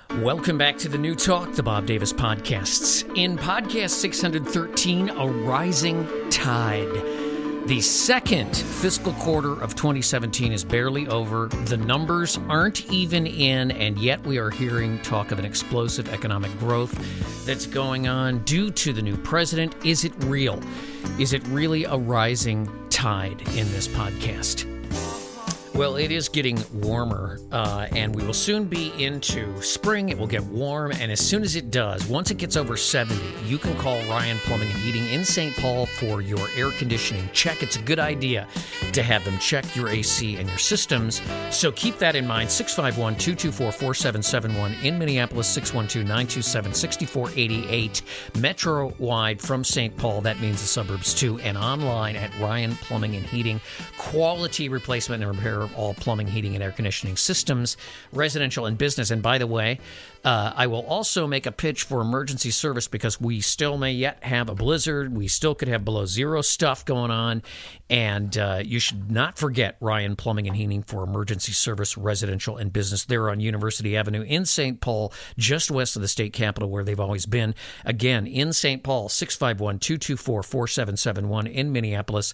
Welcome back to the New Talk, the Bob Davis Podcasts. In podcast 613, A Rising Tide. The second fiscal quarter of 2017 is barely over. The numbers aren't even in, and yet we are hearing talk of an explosive economic growth that's going on due to the new president. Is it real? Is it really a rising tide in this podcast? Well, it is getting warmer, and we will soon be into spring. It will get warm, and as soon as it does, once it gets over 70, you can call Ryan Plumbing and Heating in St. Paul for your air conditioning check. It's a good idea to have them check your AC and your systems, so keep that in mind. 651-224-4771 in Minneapolis, 612-927-6488, metro-wide from St. Paul. That means the suburbs, too, and online at Ryan Plumbing and Heating. Quality replacement and repair of all plumbing, heating, and air conditioning systems, residential and business. And by the way, I will also make a pitch for emergency service because we still may yet have a blizzard. We still could have below zero stuff going on. And you should not forget Ryan Plumbing and Heating for emergency service, residential, and business. They're on University Avenue in St. Paul, just west of the state capitol where they've always been. Again, in St. Paul, 651-224-4771 in Minneapolis,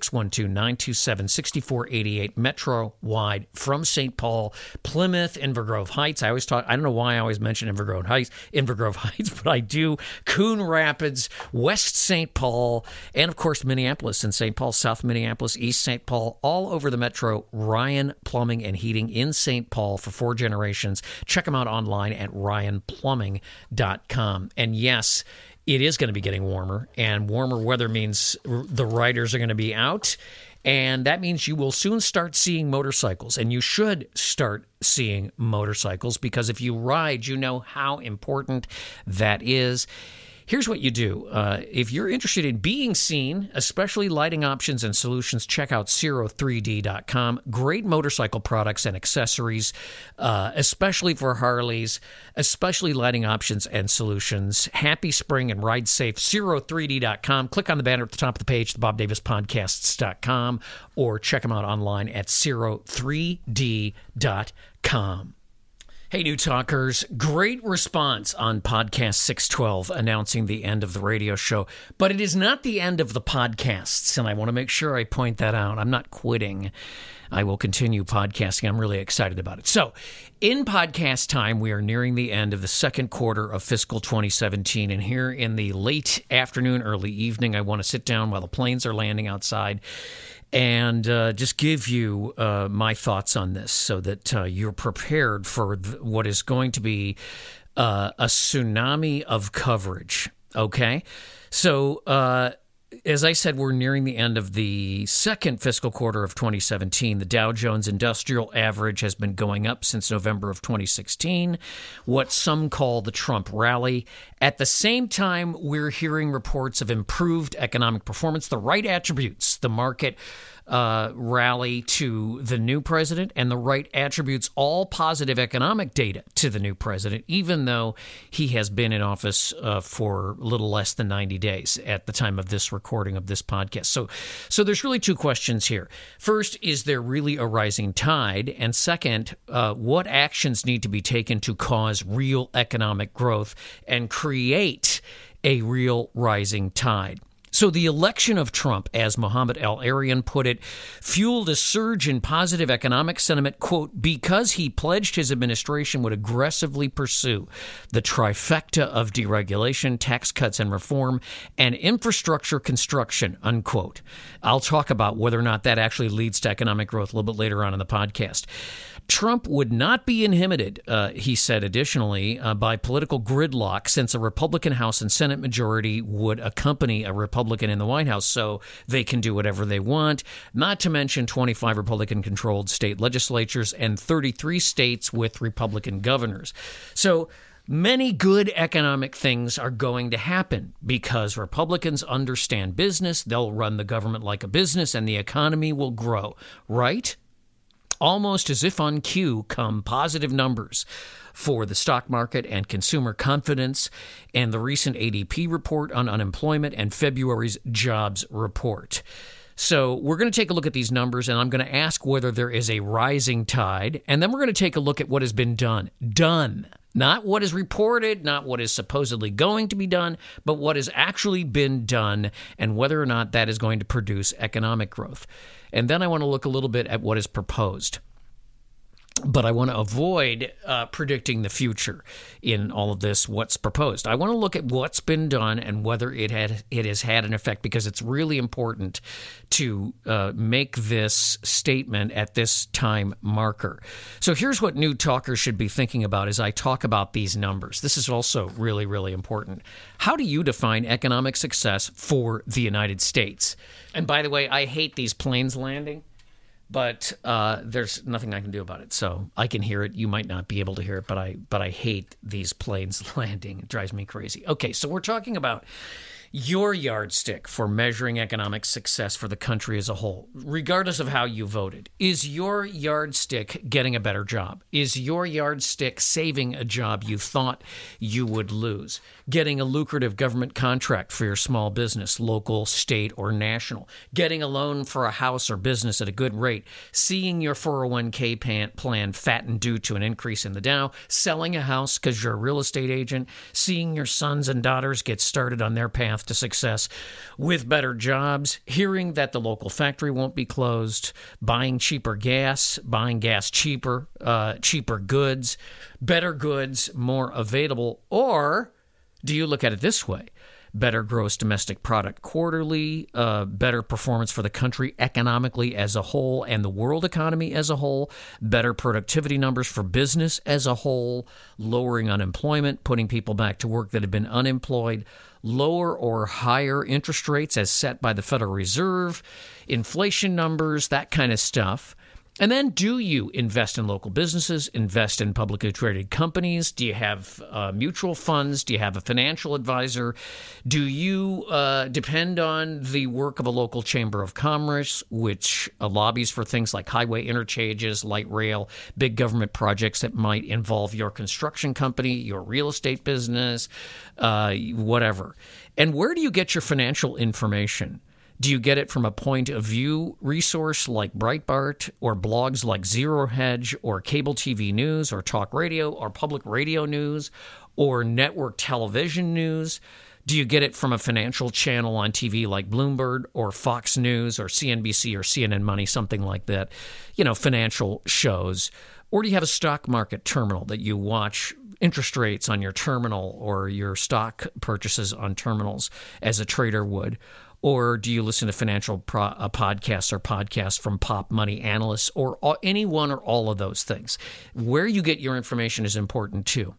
612-927-6488, metro-wide from St. Paul, Plymouth, Inver Grove Heights. I don't know why I always mention Inver Grove Heights, but I do. Coon Rapids, West St. Paul, and of course Minneapolis and St. Paul, South Minneapolis, East St. Paul, all over the metro. Ryan Plumbing and Heating in St. Paul for 4 generations. Check them out online at ryanplumbing.com. And yes, it is going to be getting warmer, and warmer weather means the riders are going to be out. And that means you will soon start seeing motorcycles, and you should start seeing motorcycles because if you ride, you know how important that is. Here's what you do. If you're interested in being seen, especially lighting options and solutions, check out Zero3D.com. Great motorcycle products and accessories, especially for Harleys, especially lighting options and solutions. Happy spring and ride safe. Zero3D.com. Click on the banner at the top of the page, thebobdavispodcasts.com, or check them out online at Zero3D.com. Hey, New Talkers, great response on podcast 612 announcing the end of the radio show, but it is not the end of the podcasts, and I want to make sure I point that out. I'm not quitting. I will continue podcasting. I'm really excited about it. So, in podcast time, we are nearing the end of the second quarter of fiscal 2017, and here in the late afternoon, early evening, I want to sit down while the planes are landing outside and just give you my thoughts on this so that you're prepared for what is going to be a tsunami of coverage, okay? So, as I said, we're nearing the end of the second fiscal quarter of 2017. The Dow Jones Industrial Average has been going up since November of 2016, what some call the Trump rally. At the same time, we're hearing reports of improved economic performance, the right attributes, the market rally to the new president, and the right attributes all positive economic data to the new president, even though he has been in office for a little less than 90 days at the time of this recording of this podcast. So there's really 2 questions here. First, is there really a rising tide? And second, what actions need to be taken to cause real economic growth and create a real rising tide? So the election of Trump, as Mohammed El-Arian put it, fueled a surge in positive economic sentiment, quote, because he pledged his administration would aggressively pursue the trifecta of deregulation, tax cuts and reform, and infrastructure construction, unquote. I'll talk about whether or not that actually leads to economic growth a little bit later on in the podcast. Trump would not be inhibited, he said additionally, by political gridlock, since a Republican House and Senate majority would accompany a Republican in the White House, so they can do whatever they want, not to mention 25 Republican-controlled state legislatures and 33 states with Republican governors. So many good economic things are going to happen because Republicans understand business, they'll run the government like a business, and the economy will grow, right? Almost as if on cue come positive numbers for the stock market and consumer confidence and the recent ADP report on unemployment and February's jobs report. So we're going to take a look at these numbers, and I'm going to ask whether there is a rising tide, and then we're going to take a look at what has been done Not what is reported, not what is supposedly going to be done, but what has actually been done and whether or not that is going to produce economic growth. And then I want to look a little bit at what is proposed. But I want to avoid predicting the future in all of this, what's proposed. I want to look at what's been done and whether it has had an effect, because it's really important to make this statement at this time marker. So here's what new talkers should be thinking about as I talk about these numbers. This is also really, really important. How do you define economic success for the United States? And by the way, I hate these planes landing. But there's nothing I can do about it. So I can hear it. You might not be able to hear it, but I hate these planes landing. It drives me crazy. Okay, so we're talking about your yardstick for measuring economic success for the country as a whole, regardless of how you voted. Is your yardstick getting a better job? Is your yardstick saving a job you thought you would lose? Getting a lucrative government contract for your small business, local, state, or national? Getting a loan for a house or business at a good rate? Seeing your 401k plan fatten due to an increase in the Dow? Selling a house because you're a real estate agent? Seeing your sons and daughters get started on their path to success with better jobs, hearing that the local factory won't be closed, buying cheaper gas, buying gas cheaper, cheaper goods, better goods, more available? Or do you look at it this way? Better gross domestic product quarterly, better performance for the country economically as a whole and the world economy as a whole, better productivity numbers for business as a whole, lowering unemployment, putting people back to work that have been unemployed, lower or higher interest rates as set by the Federal Reserve, inflation numbers, that kind of stuff. And then, do you invest in local businesses, invest in publicly traded companies? Do you have mutual funds? Do you have a financial advisor? Do you depend on the work of a local chamber of commerce, which lobbies for things like highway interchanges, light rail, big government projects that might involve your construction company, your real estate business, whatever? And where do you get your financial information? Do you get it from a point of view resource like Breitbart, or blogs like Zero Hedge, or cable TV news, or talk radio, or public radio news, or network television news? Do you get it from a financial channel on TV like Bloomberg, or Fox News, or CNBC, or CNN Money, something like that? You know, financial shows. Or do you have a stock market terminal that you watch interest rates on your terminal or your stock purchases on terminals as a trader would? Or do you listen to financial podcasts or podcasts from pop money analysts, or any one or all of those things? Where you get your information is important too.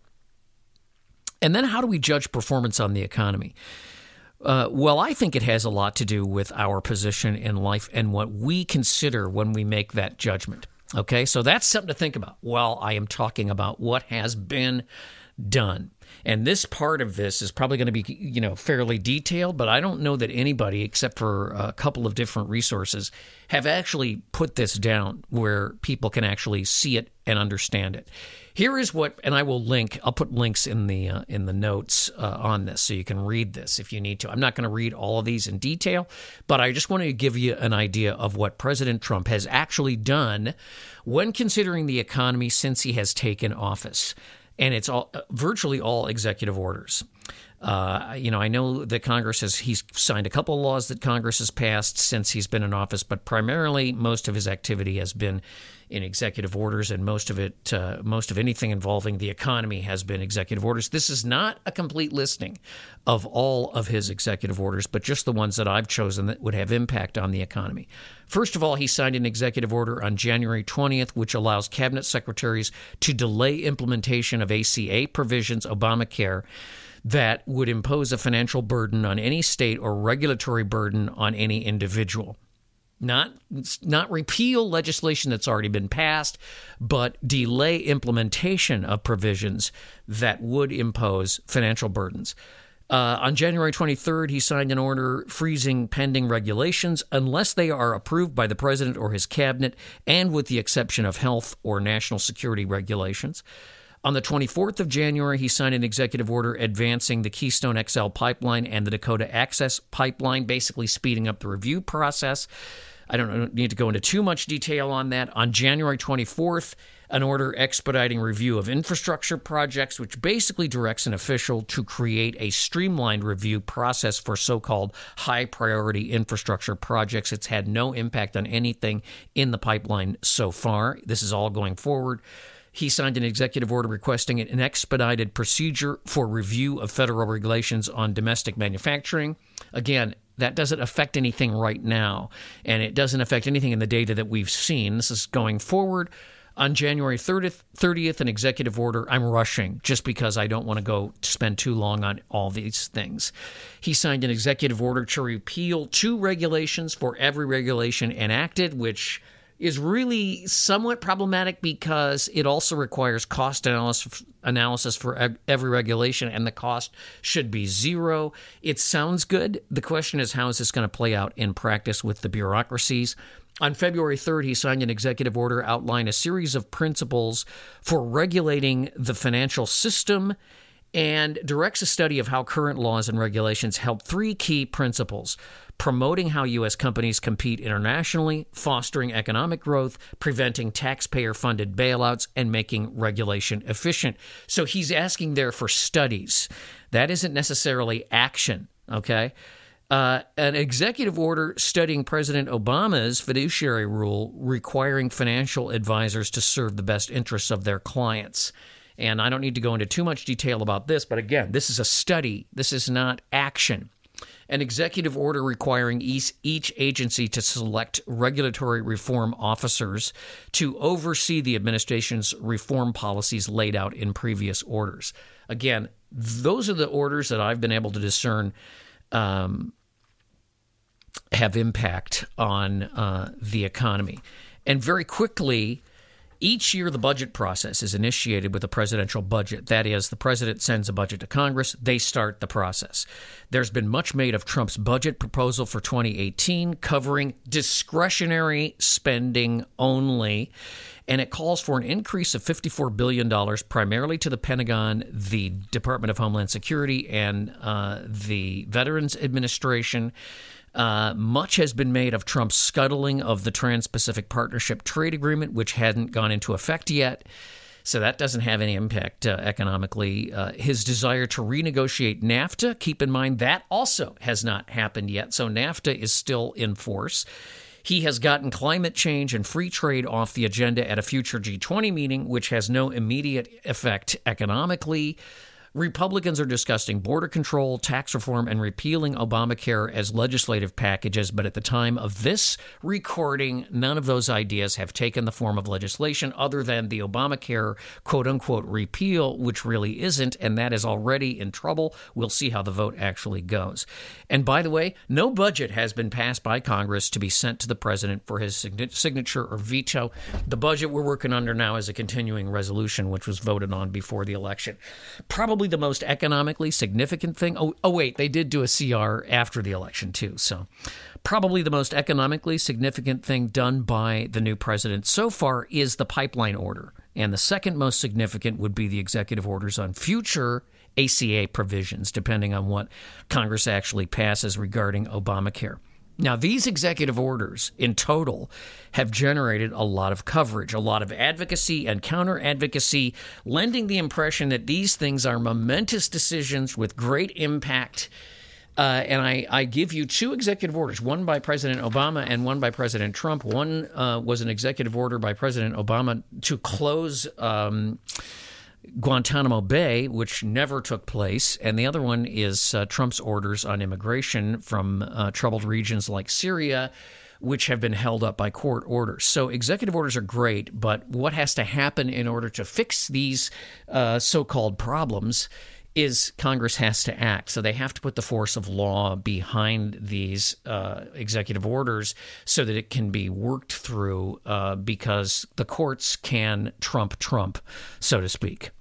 And then how do we judge performance on the economy? Well, I think it has a lot to do with our position in life and what we consider when we make that judgment. Okay, so that's something to think about while I am talking about what has been done. And this part of this is probably going to be, fairly detailed, but I don't know that anybody, except for a couple of different resources, have actually put this down where people can actually see it and understand it. Here is what, and I'll put links in the notes on this so you can read this if you need to. I'm not going to read all of these in detail, but I just want to give you an idea of what President Trump has actually done when considering the economy since he has taken office. And it's virtually all executive orders. I know that he's signed a couple of laws that Congress has passed since he's been in office, but primarily most of his activity has been in executive orders, and most of anything involving the economy has been executive orders. This is not a complete listing of all of his executive orders, but just the ones that I've chosen that would have impact on the economy. First of all, he signed an executive order on January 20th, which allows cabinet secretaries to delay implementation of ACA provisions, Obamacare, that would impose a financial burden on any state or regulatory burden on any individual. Not repeal legislation that's already been passed, but delay implementation of provisions that would impose financial burdens. On January 23rd, he signed an order freezing pending regulations unless they are approved by the president or his cabinet, and with the exception of health or national security regulations. On the 24th of January, he signed an executive order advancing the Keystone XL pipeline and the Dakota Access pipeline, basically speeding up the review process. I don't need to go into too much detail on that. On January 24th, an order expediting review of infrastructure projects, which basically directs an official to create a streamlined review process for so-called high-priority infrastructure projects. It's had no impact on anything in the pipeline so far. This is all going forward. He signed an executive order requesting an expedited procedure for review of federal regulations on domestic manufacturing. Again, that doesn't affect anything right now, and it doesn't affect anything in the data that we've seen. This is going forward. On January 30th, an executive order. I'm rushing just because I don't want to go to spend too long on all these things. He signed an executive order to repeal 2 regulations for every regulation enacted, which is really somewhat problematic because it also requires cost analysis for every regulation, and the cost should be 0. It sounds good. The question is, how is this going to play out in practice with the bureaucracies? On February 3rd, he signed an executive order outlining a series of principles for regulating the financial system and directs a study of how current laws and regulations help 3 key principles: promoting how U.S. companies compete internationally, fostering economic growth, preventing taxpayer-funded bailouts, and making regulation efficient. So he's asking there for studies. That isn't necessarily action, okay? An executive order studying President Obama's fiduciary rule requiring financial advisors to serve the best interests of their clients. And I don't need to go into too much detail about this, but again, this is a study. This is not action. An executive order requiring each agency to select regulatory reform officers to oversee the administration's reform policies laid out in previous orders. Again, those are the orders that I've been able to discern have impact on the economy. And very quickly, each year, the budget process is initiated with a presidential budget. That is, the president sends a budget to Congress. They start the process. There's been much made of Trump's budget proposal for 2018, covering discretionary spending only. And it calls for an increase of $54 billion, primarily to the Pentagon, the Department of Homeland Security, and the Veterans Administration. Much has been made of Trump's scuttling of the Trans-Pacific Partnership Trade Agreement, which hadn't gone into effect yet. So that doesn't have any impact economically. His desire to renegotiate NAFTA, keep in mind, that also has not happened yet. So NAFTA is still in force. He has gotten climate change and free trade off the agenda at a future G20 meeting, which has no immediate effect economically. Republicans are discussing border control, tax reform, and repealing Obamacare as legislative packages, but at the time of this recording, none of those ideas have taken the form of legislation other than the Obamacare quote-unquote repeal, which really isn't, and that is already in trouble. We'll see how the vote actually goes. And by the way, no budget has been passed by Congress to be sent to the president for his signature or veto. The budget we're working under now is a continuing resolution, which was voted on before the election. Probably the most economically significant thing. Oh, wait, they did do a CR after the election, too. So probably the most economically significant thing done by the new president so far is the pipeline order. And the second most significant would be the executive orders on future ACA provisions, depending on what Congress actually passes regarding Obamacare. Now, these executive orders in total have generated a lot of coverage, a lot of advocacy and counter-advocacy, lending the impression that these things are momentous decisions with great impact. And I give you 2 executive orders, one by President Obama and one by President Trump. One was an executive order by President Obama to close Guantanamo Bay, which never took place, and the other one is Trump's orders on immigration from troubled regions like Syria, which have been held up by court orders. So executive orders are great, but what has to happen in order to fix these so-called problems is Congress has to act. So they have to put the force of law behind these executive orders so that it can be worked through because the courts can trump, so to speak.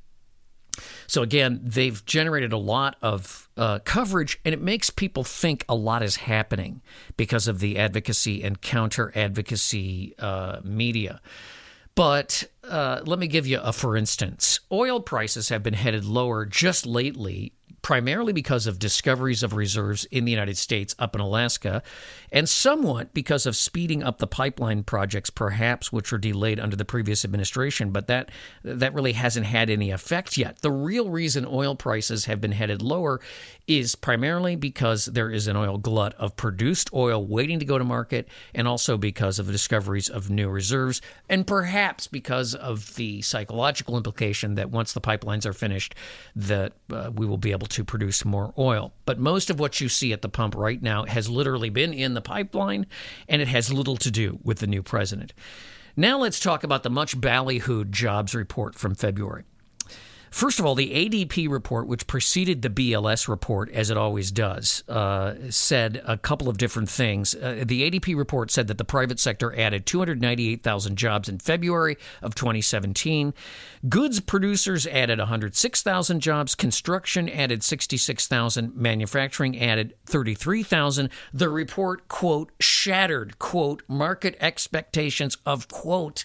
So again, they've generated a lot of coverage, and it makes people think a lot is happening because of the advocacy and counter-advocacy media. But let me give you a for instance. Oil prices have been headed lower just lately, primarily because of discoveries of reserves in the United States up in Alaska, and somewhat because of speeding up the pipeline projects, perhaps, which were delayed under the previous administration, but that really hasn't had any effect yet. The real reason oil prices have been headed lower is primarily because there is an oil glut of produced oil waiting to go to market, and also because of the discoveries of new reserves, and perhaps because of the psychological implication that once the pipelines are finished, that we will be able to produce more oil. But most of what you see at the pump right now has literally been in the pipeline, and it has little to do with the new president. Now let's talk about the much ballyhooed jobs report from February. First of all, the ADP report, which preceded the BLS report, as it always does, said a couple of different things. The ADP report said that the private sector added 298,000 jobs in February of 2017. Goods producers added 106,000 jobs. Construction added 66,000. Manufacturing added 33,000. The report, quote, shattered, quote, market expectations of, quote,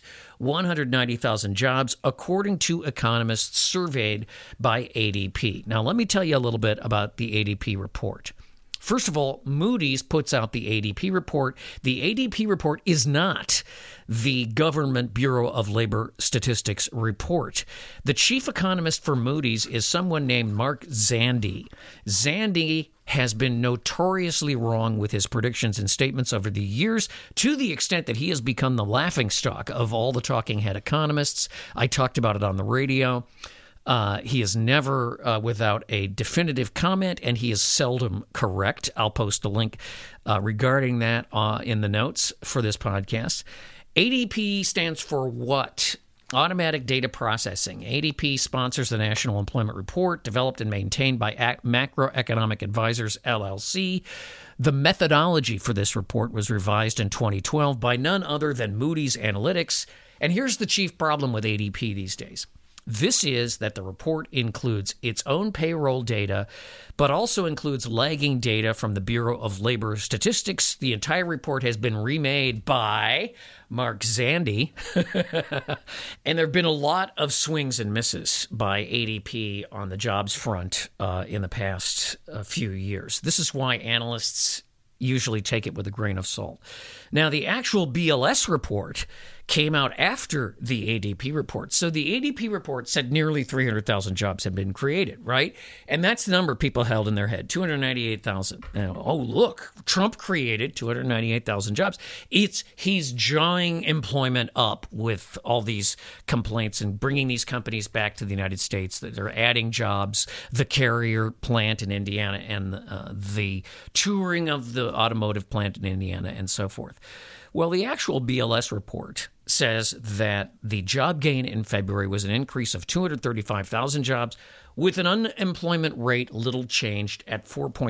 190,000 jobs, according to economists surveyed by ADP. Now, let me tell you a little bit about the ADP report. First of all, Moody's puts out the ADP report. The ADP report is not the Government Bureau of Labor Statistics report. The chief economist for Moody's is someone named Mark Zandi. Zandi has been notoriously wrong with his predictions and statements over the years, to the extent that he has become the laughingstock of all the talking head economists. I talked about it on the radio. He is never without a definitive comment, and he is seldom correct. I'll post a link regarding that in the notes for this podcast. ADP stands for what? Automatic Data Processing. ADP sponsors the National Employment Report, developed and maintained by Macroeconomic Advisors, LLC. The methodology for this report was revised in 2012 by none other than Moody's Analytics. And here's the chief problem with ADP these days. This is that the report includes its own payroll data, but also includes lagging data from the Bureau of Labor Statistics. The entire report has been remade by Mark Zandi, and there have been a lot of swings and misses by ADP on the jobs front in the past few years. This is why analysts usually take it with a grain of salt. Now, the actual BLS report came out after the ADP report. So the ADP report said nearly 300,000 jobs had been created, right? And that's the number people held in their head, 298,000. Now, oh, look, Trump created 298,000 jobs. He's drawing employment up with all these complaints and bringing these companies back to the United States. That they're adding jobs, the Carrier plant in Indiana and the touring of the automotive plant in Indiana and so forth. Well, the actual BLS report says that the job gain in February was an increase of 235,000 jobs with an unemployment rate little changed at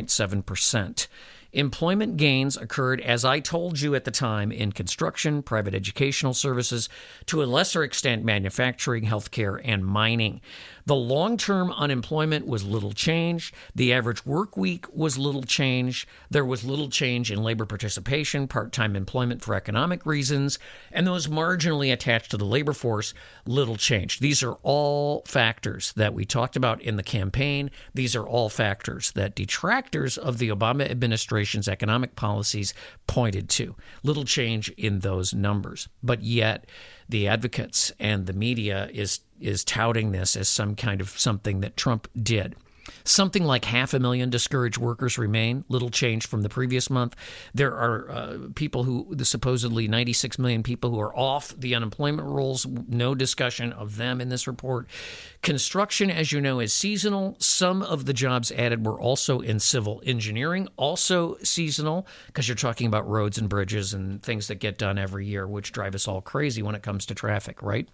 4.7%. Employment gains occurred, as I told you at the time, in construction, private educational services, to a lesser extent manufacturing, healthcare, and mining. The long-term unemployment was little changed. The average work week was little changed. There was little change in labor participation, part-time employment for economic reasons, and those marginally attached to the labor force, little change. These are all factors that we talked about in the campaign. These are all factors that detractors of the Obama administration's economic policies pointed to. Little change in those numbers. But yet, the advocates and the media is touting this as some kind of something that Trump did. Something like 500,000 discouraged workers remain, little change from the previous month. There are the supposedly 96 million people who are off the unemployment rolls, no discussion of them in this report. Construction, as you know, is seasonal. Some of the jobs added were also in civil engineering, also seasonal, because you're talking about roads and bridges and things that get done every year, which drive us all crazy when it comes to traffic, right?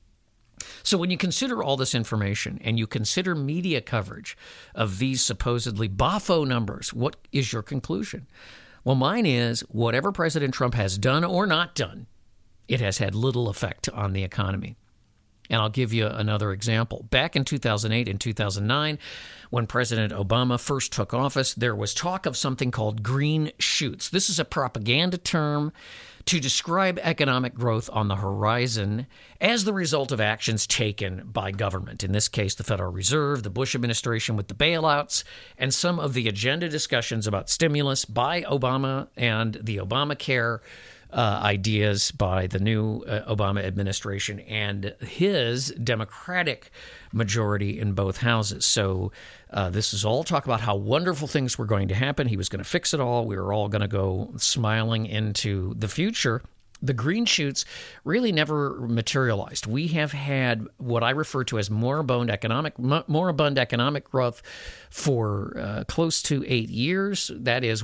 So when you consider all this information and you consider media coverage of these supposedly boffo numbers, what is your conclusion? Well, mine is whatever President Trump has done or not done, it has had little effect on the economy. And I'll give you another example. Back in 2008 and 2009, when President Obama first took office, there was talk of something called green shoots. This is a propaganda term to describe economic growth on the horizon as the result of actions taken by government. In this case, the Federal Reserve, the Bush administration with the bailouts, and some of the agenda discussions about stimulus by Obama and the Obamacare ideas by the new Obama administration and his Democratic majority in both houses. So this is all talk about how wonderful things were going to happen. He was going to fix it all. We were all going to go smiling into the future. The green shoots really never materialized. We have had what I refer to as moribund economic growth for close to 8 years. That is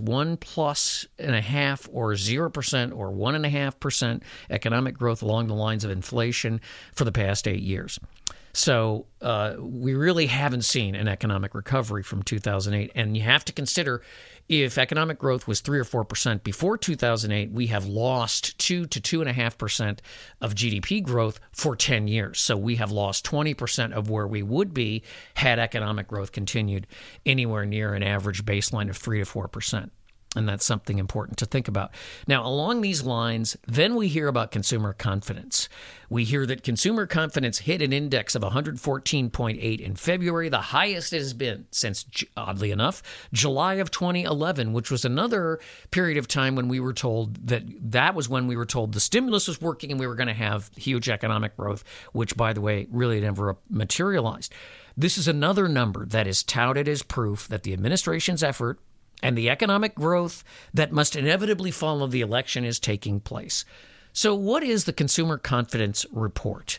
1.5% or 0% or 1.5% economic growth along the lines of inflation for the past 8 years. So we really haven't seen an economic recovery from 2008. And you have to consider, if economic growth was 3 or 4% before 2008, we have lost 2 to 2.5% of GDP growth for 10 years. So we have lost 20% of where we would be had economic growth continued anywhere near an average baseline of 3 to 4%. And that's something important to think about. Now, along these lines, then we hear about consumer confidence. We hear that consumer confidence hit an index of 114.8 in February, the highest it has been since, oddly enough, July of 2011, which was another period of time when we were told that was when we were told the stimulus was working and we were going to have huge economic growth, which, by the way, really never materialized. This is another number that is touted as proof that the administration's effort and the economic growth that must inevitably follow the election is taking place. So what is the Consumer Confidence Report?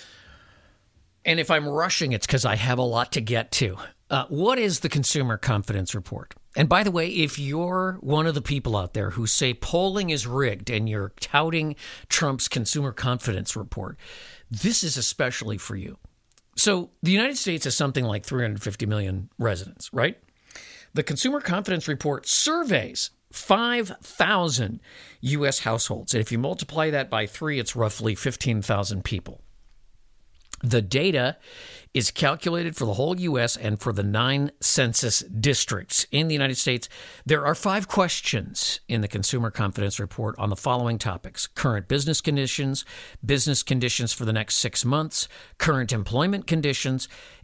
And if I'm rushing, it's because I have a lot to get to. What is the Consumer Confidence Report? And by the way, if you're one of the people out there who say polling is rigged and you're touting Trump's Consumer Confidence Report, this is especially for you. So the United States has something like 350 million residents, right? The Consumer Confidence Report surveys 5,000 U.S. households. And if you multiply that by 3, it's roughly 15,000 people. The data is calculated for the whole U.S. and for the 9 census districts in the United States. There are 5 questions in the Consumer Confidence Report on the following topics: current business conditions for the next 6 months, current employment conditions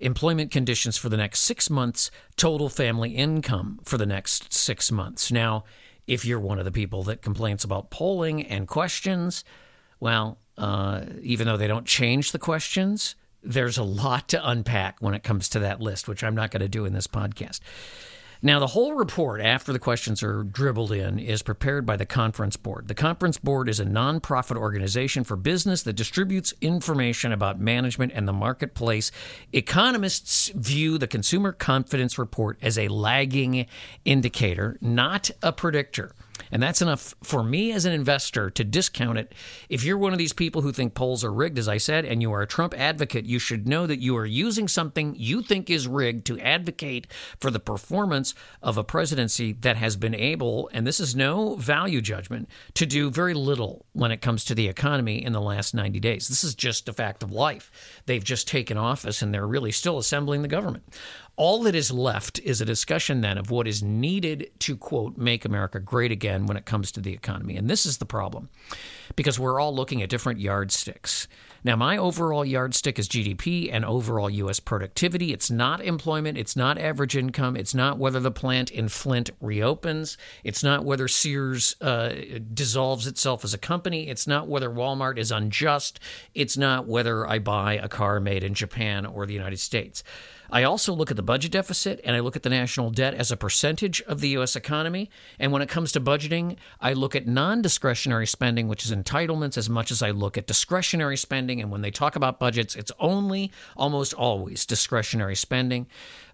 for the next 6 months, total family income for the next 6 months. Now, if you're one of the people that complains about polling and questions, well, even though they don't change the questions, there's a lot to unpack when it comes to that list, which I'm not going to do in this podcast. Now, the whole report, after the questions are dribbled in, is prepared by the Conference Board. The Conference Board is a nonprofit organization for business that distributes information about management and the marketplace. Economists view the Consumer Confidence Report as a lagging indicator, not a predictor. And that's enough for me as an investor to discount it. If you're one of these people who think polls are rigged, as I said, and you are a Trump advocate, you should know that you are using something you think is rigged to advocate for the performance of a presidency that has been able, and this is no value judgment, to do very little when it comes to the economy in the last 90 days. This is just a fact of life. They've just taken office and they're really still assembling the government. All that is left is a discussion then of what is needed to, quote, make America great again when it comes to the economy. And this is the problem, because we're all looking at different yardsticks. Now, my overall yardstick is GDP and overall U.S. productivity. It's not employment. It's not average income. It's not whether the plant in Flint reopens. It's not whether Sears dissolves itself as a company. It's not whether Walmart is unjust. It's not whether I buy a car made in Japan or the United States. I also look at the budget deficit and I look at the national debt as a percentage of the U.S. economy. And when it comes to budgeting, I look at non-discretionary spending, which is entitlements, as much as I look at discretionary spending. And when they talk about budgets, it's only almost always discretionary spending.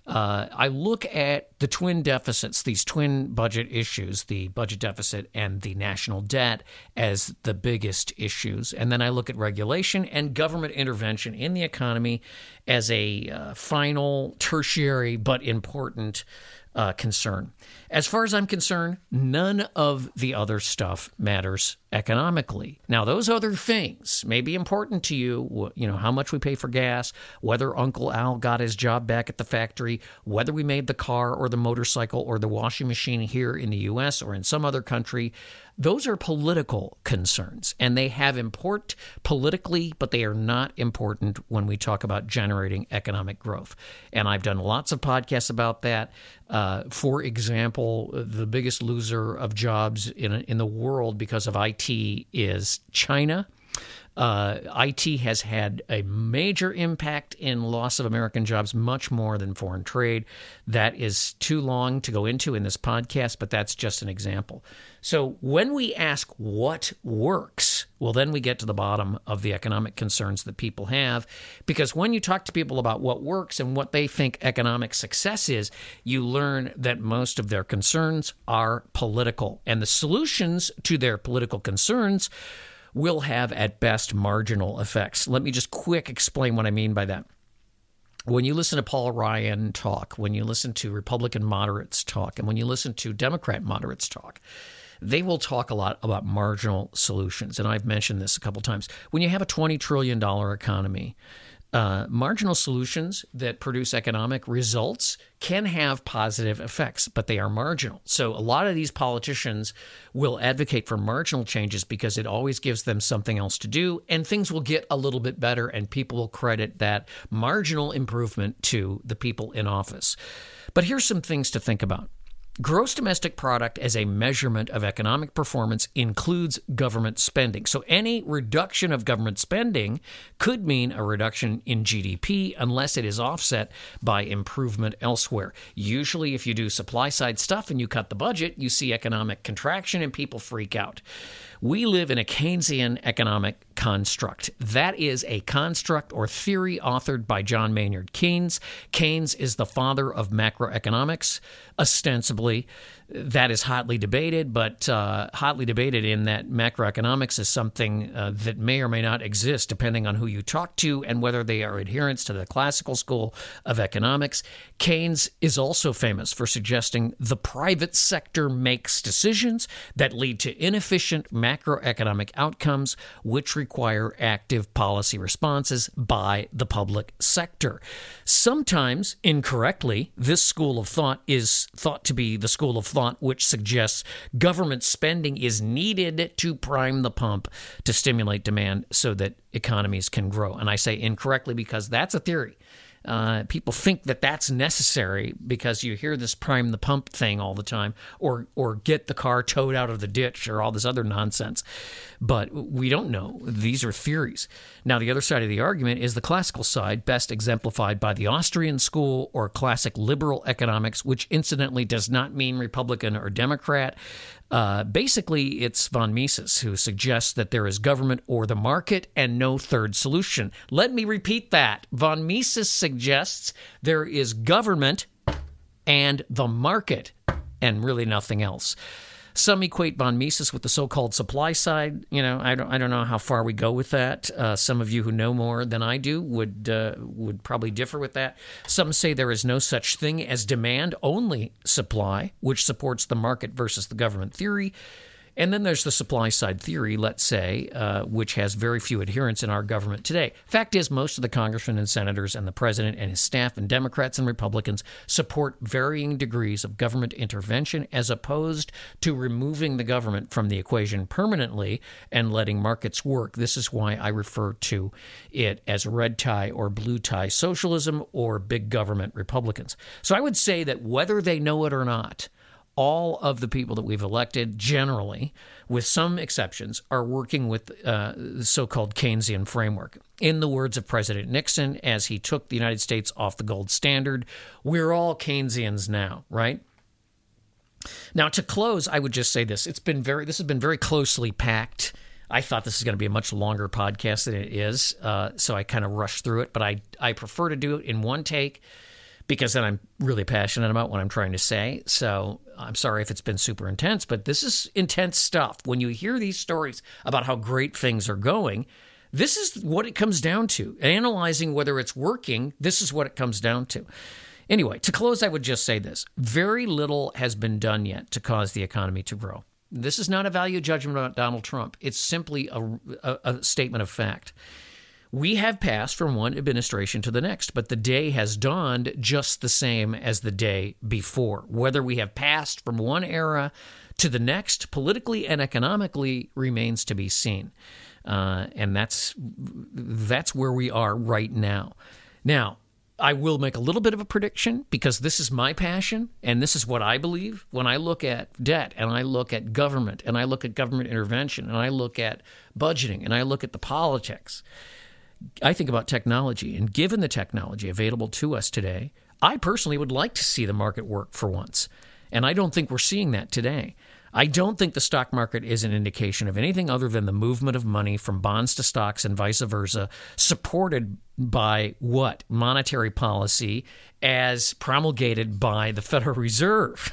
I look at the twin deficits, these twin budget issues, the budget deficit and the national debt, as the biggest issues. And then I look at regulation and government intervention in the economy as a final, tertiary, but important concern. As far as I'm concerned, none of the other stuff matters economically. Now, those other things may be important to you, how much we pay for gas, whether Uncle Al got his job back at the factory, whether we made the car or the motorcycle or the washing machine here in the U.S. or in some other country. Those are political concerns, and they have import politically, but they are not important when we talk about generating economic growth. And I've done lots of podcasts about that. For example, the biggest loser of jobs in the world because of IT is China. IT has had a major impact in loss of American jobs, much more than foreign trade. That is too long to go into in this podcast, but that's just an example. So when we ask what works, well, then we get to the bottom of the economic concerns that people have, because when you talk to people about what works and what they think economic success is, you learn that most of their concerns are political, and the solutions to their political concerns will have at best marginal effects. Let me just quick explain what I mean by that. When you listen to Paul Ryan talk, when you listen to Republican moderates talk, and when you listen to Democrat moderates talk, they will talk a lot about marginal solutions. And I've mentioned this a couple times. When you have a $20 trillion economy, marginal solutions that produce economic results can have positive effects, but they are marginal. So a lot of these politicians will advocate for marginal changes because it always gives them something else to do, and things will get a little bit better, and people will credit that marginal improvement to the people in office. But here's some things to think about. Gross domestic product as a measurement of economic performance includes government spending. So any reduction of government spending could mean a reduction in GDP unless it is offset by improvement elsewhere. Usually if you do supply side stuff and you cut the budget, you see economic contraction and people freak out. We live in a Keynesian economic construct. That is a construct or theory authored by John Maynard Keynes. Keynes is the father of macroeconomics, ostensibly. That is hotly debated, but hotly debated in that macroeconomics is something that may or may not exist depending on who you talk to and whether they are adherents to the classical school of economics. Keynes is also famous for suggesting the private sector makes decisions that lead to inefficient macroeconomic outcomes, which require active policy responses by the public sector. Sometimes, incorrectly, this school of thought is thought to be the school of thought which suggests government spending is needed to prime the pump to stimulate demand so that economies can grow. And I say incorrectly because that's a theory. People think that that's necessary because you hear this prime the pump thing all the time, or get the car towed out of the ditch or all this other nonsense. But we don't know. These are theories. Now, the other side of the argument is the classical side, best exemplified by the Austrian school or classic liberal economics, which incidentally does not mean Republican or Democrat. Basically, it's von Mises who suggests that there is government or the market and no third solution. Let me repeat that. Von Mises suggests there is government and the market and really nothing else. Some equate von Mises with the so-called supply side. I don't know how far we go with that. Some of you who know more than I do would probably differ with that. Some say there is no such thing as demand, only supply, which supports the market versus the government theory. And then there's the supply side theory, let's say, which has very few adherents in our government today. Fact is, most of the congressmen and senators and the president and his staff and Democrats and Republicans support varying degrees of government intervention as opposed to removing the government from the equation permanently and letting markets work. This is why I refer to it as red tie or blue tie socialism or big government Republicans. So I would say that whether they know it or not, all of the people that we've elected generally, with some exceptions, are working with the so-called Keynesian framework. In the words of President Nixon, as he took the United States off the gold standard, we're all Keynesians now, right? Now, to close, I would just say this. This has been very closely packed. I thought this is going to be a much longer podcast than it is, so I kind of rushed through it, but I prefer to do it in one take, because then I'm really passionate about what I'm trying to say. So I'm sorry if it's been super intense, but this is intense stuff. When you hear these stories about how great things are going, this is what it comes down to. Analyzing whether it's working, this is what it comes down to. Anyway, to close, I would just say this. Very little has been done yet to cause the economy to grow. This is not a value judgment about Donald Trump. It's simply a statement of fact. We have passed from one administration to the next, but the day has dawned just the same as the day before. Whether we have passed from one era to the next, politically and economically, remains to be seen. And that's where we are right now. Now, I will make a little bit of a prediction because this is my passion and this is what I believe. When I look at debt and I look at government and I look at government intervention and I look at budgeting and I look at the politics, I think about technology. And given the technology available to us today, I personally would like to see the market work for once. And I don't think we're seeing that today. I don't think the stock market is an indication of anything other than the movement of money from bonds to stocks and vice versa, supported by what? Monetary policy as promulgated by the Federal Reserve.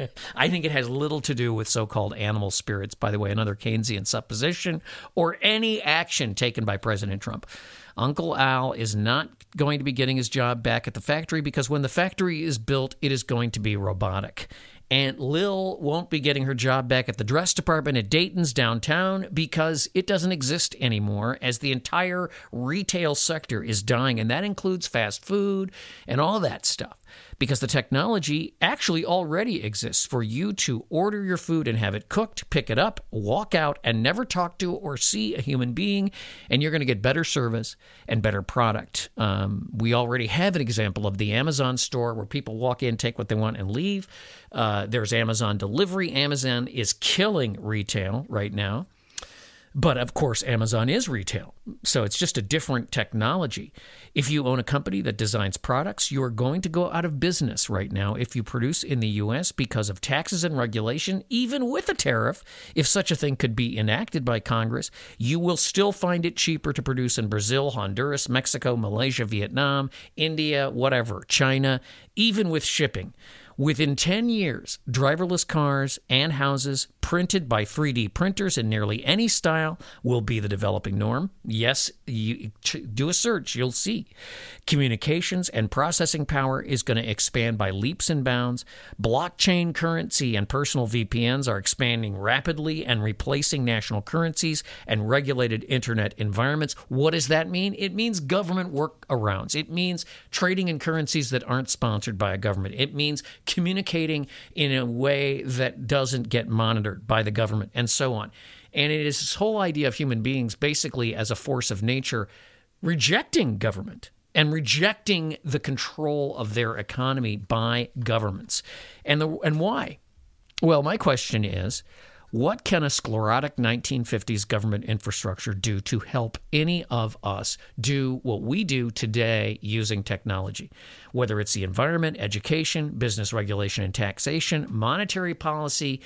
I think it has little to do with so-called animal spirits, by the way, another Keynesian supposition, or any action taken by President Trump. Uncle Al is not going to be getting his job back at the factory because when the factory is built, it is going to be robotic. Aunt Lil won't be getting her job back at the dress department at Dayton's downtown because it doesn't exist anymore, as the entire retail sector is dying, and that includes fast food and all that stuff. Because the technology actually already exists for you to order your food and have it cooked, pick it up, walk out, and never talk to or see a human being, and you're going to get better service and better product. We already have an example of the Amazon store where people walk in, take what they want, and leave. There's Amazon delivery. Amazon is killing retail right now. But, of course, Amazon is retail, so it's just a different technology. If you own a company that designs products, you are going to go out of business right now if you produce in the U.S. because of taxes and regulation. Even with a tariff, if such a thing could be enacted by Congress, you will still find it cheaper to produce in Brazil, Honduras, Mexico, Malaysia, Vietnam, India, whatever, China, even with shipping. Within 10 years, driverless cars and houses printed by 3D printers in nearly any style will be the developing norm. Yes, you do a search, you'll see. Communications and processing power is going to expand by leaps and bounds. Blockchain currency and personal VPNs are expanding rapidly and replacing national currencies and regulated internet environments. What does that mean? It means government workarounds. It means trading in currencies that aren't sponsored by a government. It means communicating in a way that doesn't get monitored by the government, and so on. And it is this whole idea of human beings basically as a force of nature rejecting government and rejecting the control of their economy by governments. And why? Well, my question is, what can a sclerotic 1950s government infrastructure do to help any of us do what we do today using technology? Whether it's the environment, education, business regulation and taxation, monetary policy,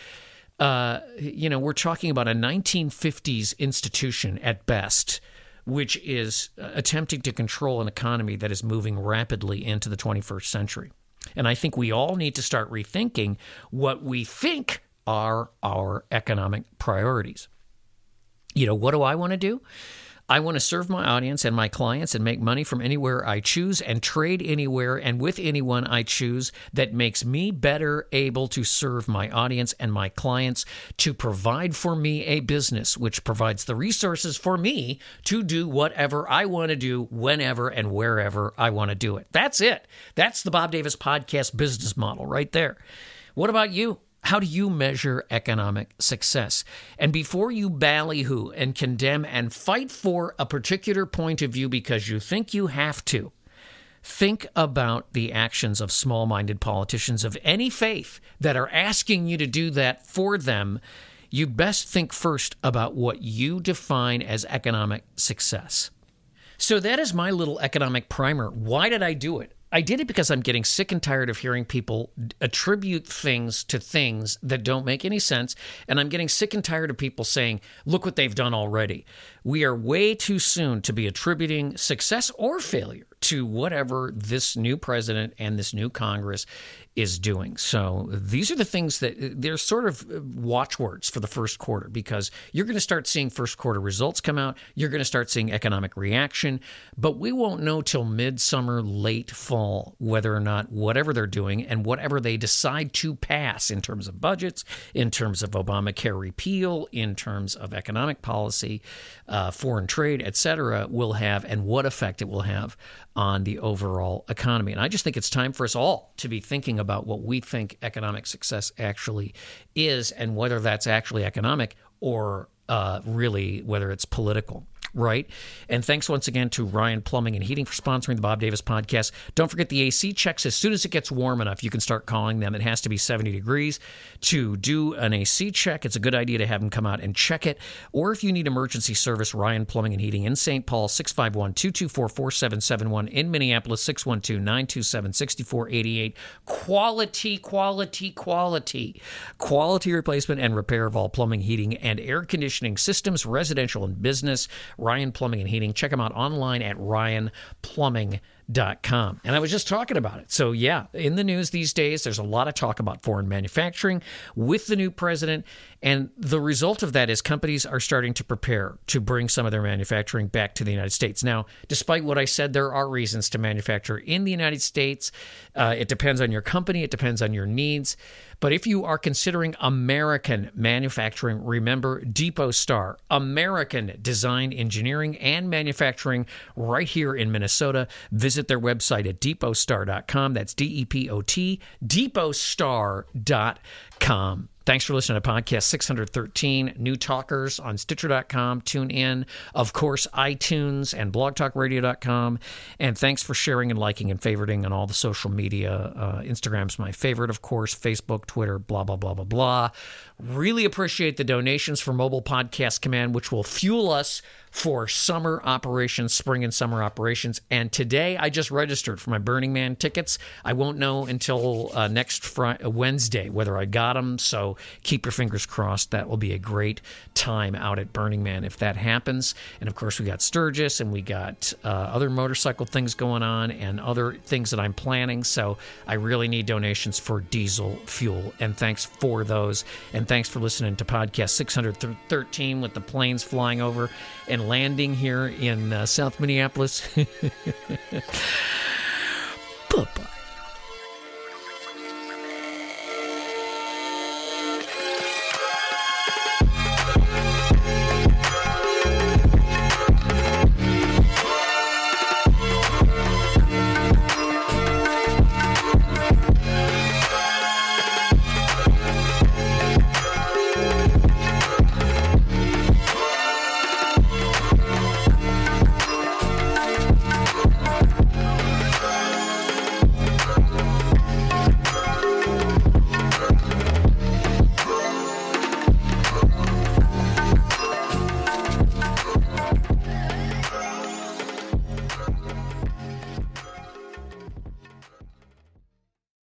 we're talking about a 1950s institution at best, which is attempting to control an economy that is moving rapidly into the 21st century. And I think we all need to start rethinking what we think are our economic priorities. What do I want to do? I want to serve my audience and my clients and make money from anywhere I choose and trade anywhere and with anyone I choose that makes me better able to serve my audience and my clients, to provide for me a business which provides the resources for me to do whatever I want to do whenever and wherever I want to do it. That's it. That's the Bob Davis Podcast business model right there. What about you? How do you measure economic success? And before you ballyhoo and condemn and fight for a particular point of view because you think you have to, think about the actions of small-minded politicians of any faith that are asking you to do that for them. You best think first about what you define as economic success. So that is my little economic primer. Why did I do it? I did it because I'm getting sick and tired of hearing people attribute things to things that don't make any sense, and I'm getting sick and tired of people saying, look what they've done already. we are way too soon to be attributing success or failure to whatever this new president and this new Congress is doing. So these are the things that they're sort of watchwords for the first quarter, because you're going to start seeing first quarter results come out. You're going to start seeing economic reaction, but we won't know till midsummer, late fall, whether or not whatever they're doing and whatever they decide to pass in terms of budgets, in terms of Obamacare repeal, in terms of economic policy, foreign trade, etc., will have, and what effect it will have on the overall economy. And I just think it's time for us all to be thinking about what we think economic success actually is, and whether that's actually economic or really whether it's political. Right? And thanks once again to Ryan Plumbing and Heating for sponsoring the Bob Davis podcast. Don't forget the AC checks. As soon as it gets warm enough, you can start calling them. It has to be 70 degrees to do an AC check. It's a good idea to have them come out and check it. Or if you need emergency service, Ryan Plumbing and Heating in St. Paul, 651-224-4771. In Minneapolis, 612-927-6488. Quality replacement and repair of all plumbing, heating, and air conditioning systems, residential and business. Ryan Plumbing and Heating. Check them out online at ryanplumbing.com. And I was just talking about it. So yeah, in the news these days, there's a lot of talk about foreign manufacturing with the new president. And the result of that is companies are starting to prepare to bring some of their manufacturing back to the United States. Now, despite what I said, there are reasons to manufacture in the United States. It depends on your company. It depends on your needs. But if you are considering American manufacturing, remember Depot Star, American design, engineering, and manufacturing right here in Minnesota. Visit their website at depotstar.com. That's DEPOT, depotstar.com. Thanks for listening to Podcast 613, New Talkers on Stitcher.com, TuneIn, of course, iTunes and BlogTalkRadio.com. And thanks for sharing and liking and favoriting on all the social media. Instagram's my favorite, of course, Facebook, Twitter, blah, blah, blah, blah, blah. Really appreciate the donations for Mobile Podcast Command, which will fuel us for summer operations, spring and summer operations. And today I just registered for my Burning Man tickets. I won't know until next Wednesday whether I got them. So keep your fingers crossed. That will be a great time out at Burning Man if that happens. And of course, we got Sturgis and we got other motorcycle things going on and other things that I'm planning. So I really need donations for diesel fuel. And thanks for those. And thanks for listening to Podcast 613 with the planes flying over and landing here in South Minneapolis. Bye-bye.